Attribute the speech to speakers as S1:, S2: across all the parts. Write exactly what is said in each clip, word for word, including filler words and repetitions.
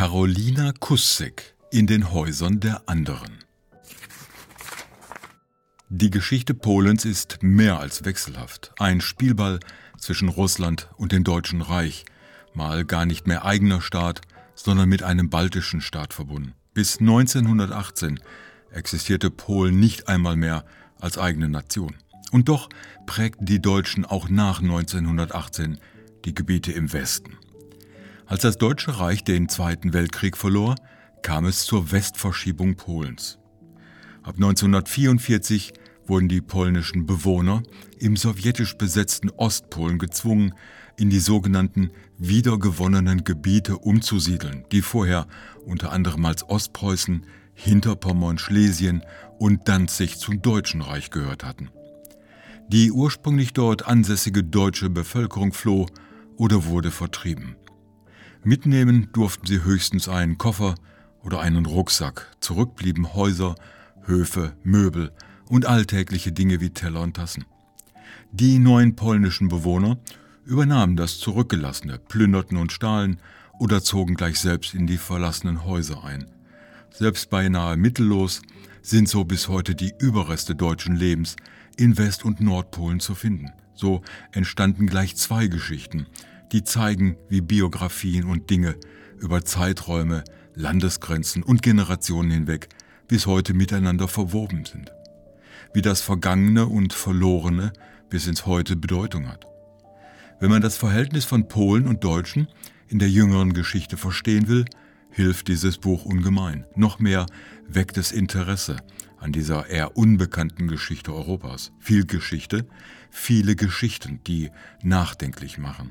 S1: Karolina Kussek in den Häusern der anderen. Die Geschichte Polens ist mehr als wechselhaft. Ein Spielball zwischen Russland und dem Deutschen Reich, mal gar nicht mehr eigener Staat, sondern mit einem baltischen Staat verbunden. Bis neunzehnhundertachtzehn existierte Polen nicht einmal mehr als eigene Nation. Und doch prägten die Deutschen auch nach neunzehnhundertachtzehn die Gebiete im Westen. Als das Deutsche Reich den Zweiten Weltkrieg verlor, kam es zur Westverschiebung Polens. Ab neunzehnhundertvierundvierzig wurden die polnischen Bewohner im sowjetisch besetzten Ostpolen gezwungen, in die sogenannten wiedergewonnenen Gebiete umzusiedeln, die vorher unter anderem als Ostpreußen, Hinterpommern, Schlesien und Danzig zum Deutschen Reich gehört hatten. Die ursprünglich dort ansässige deutsche Bevölkerung floh oder wurde vertrieben. Mitnehmen durften sie höchstens einen Koffer oder einen Rucksack, zurück blieben Häuser, Höfe, Möbel und alltägliche Dinge wie Teller und Tassen. Die neuen polnischen Bewohner übernahmen das Zurückgelassene, plünderten und stahlen oder zogen gleich selbst in die verlassenen Häuser ein. Selbst beinahe mittellos sind so bis heute die Überreste deutschen Lebens in West- und Nordpolen zu finden. So entstanden gleich zwei Geschichten, die zeigen, wie Biografien und Dinge über Zeiträume, Landesgrenzen und Generationen hinweg bis heute miteinander verwoben sind. Wie das Vergangene und Verlorene bis ins Heute Bedeutung hat. Wenn man das Verhältnis von Polen und Deutschen in der jüngeren Geschichte verstehen will, hilft dieses Buch ungemein. Noch mehr weckt es Interesse an dieser eher unbekannten Geschichte Europas. Viel Geschichte, viele Geschichten, die nachdenklich machen.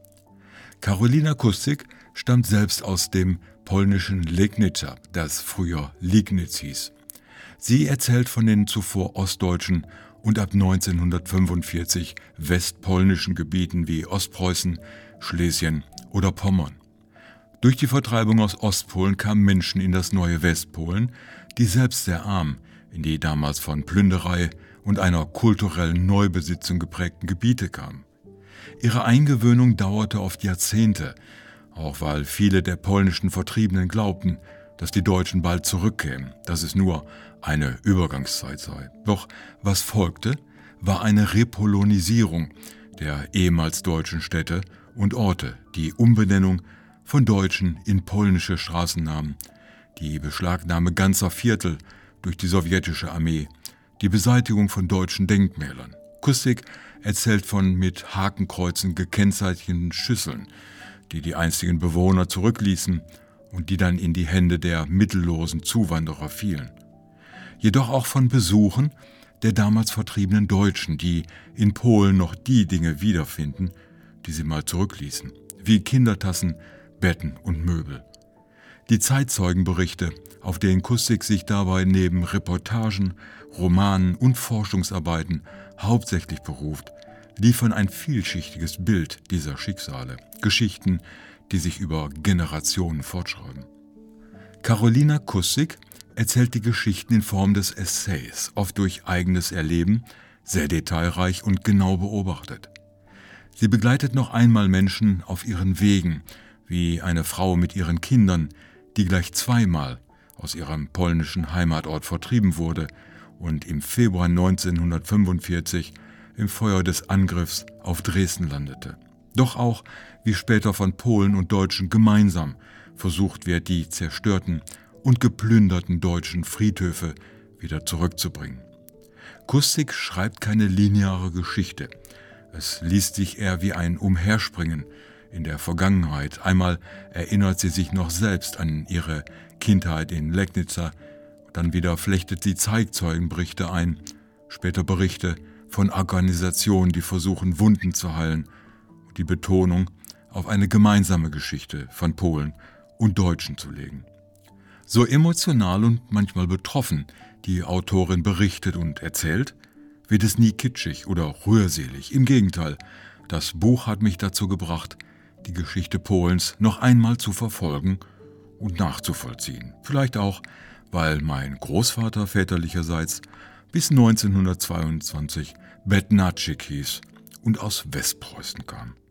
S1: Karolina Kussek stammt selbst aus dem polnischen Legnica, das früher Liegnitz hieß. Sie erzählt von den zuvor ostdeutschen und ab neunzehnhundertfünfundvierzig westpolnischen Gebieten wie Ostpreußen, Schlesien oder Pommern. Durch die Vertreibung aus Ostpolen kamen Menschen in das neue Westpolen, die selbst sehr arm in die damals von Plünderei und einer kulturellen Neubesitzung geprägten Gebiete kamen. Ihre Eingewöhnung dauerte oft Jahrzehnte, auch weil viele der polnischen Vertriebenen glaubten, dass die Deutschen bald zurückkämen, dass es nur eine Übergangszeit sei. Doch was folgte, war eine Repolonisierung der ehemals deutschen Städte und Orte, die Umbenennung von deutschen in polnische Straßennamen, die Beschlagnahme ganzer Viertel durch die sowjetische Armee, die Beseitigung von deutschen Denkmälern. Kussek erzählt von mit Hakenkreuzen gekennzeichneten Schüsseln, die die einstigen Bewohner zurückließen und die dann in die Hände der mittellosen Zuwanderer fielen. Jedoch auch von Besuchen der damals vertriebenen Deutschen, die in Polen noch die Dinge wiederfinden, die sie mal zurückließen, wie Kindertassen, Betten und Möbel. Die Zeitzeugenberichte, auf denen Kussek sich dabei neben Reportagen, Romanen und Forschungsarbeiten hauptsächlich beruft, liefern ein vielschichtiges Bild dieser Schicksale, Geschichten, die sich über Generationen fortschreiben. Karolina Kussek erzählt die Geschichten in Form des Essays, oft durch eigenes Erleben, sehr detailreich und genau beobachtet. Sie begleitet noch einmal Menschen auf ihren Wegen, wie eine Frau mit ihren Kindern, die gleich zweimal aus ihrem polnischen Heimatort vertrieben wurde und im Februar neunzehnhundertfünfundvierzig im Feuer des Angriffs auf Dresden landete. Doch auch, wie später von Polen und Deutschen gemeinsam versucht wird, die zerstörten und geplünderten deutschen Friedhöfe wieder zurückzubringen. Kussek schreibt keine lineare Geschichte. Es liest sich eher wie ein Umherspringen in der Vergangenheit. Einmal erinnert sie sich noch selbst an ihre Kindheit in Legnica, dann wieder flechtet sie Zeitzeugenberichte ein, später Berichte von Organisationen, die versuchen, Wunden zu heilen, und die Betonung auf eine gemeinsame Geschichte von Polen und Deutschen zu legen. So emotional und manchmal betroffen die Autorin berichtet und erzählt, wird es nie kitschig oder rührselig. Im Gegenteil, das Buch hat mich dazu gebracht, die Geschichte Polens noch einmal zu verfolgen und nachzuvollziehen. Vielleicht auch, weil mein Großvater väterlicherseits bis neunzehnhundertzweiundzwanzig Bednarczyk hieß und aus Westpreußen kam.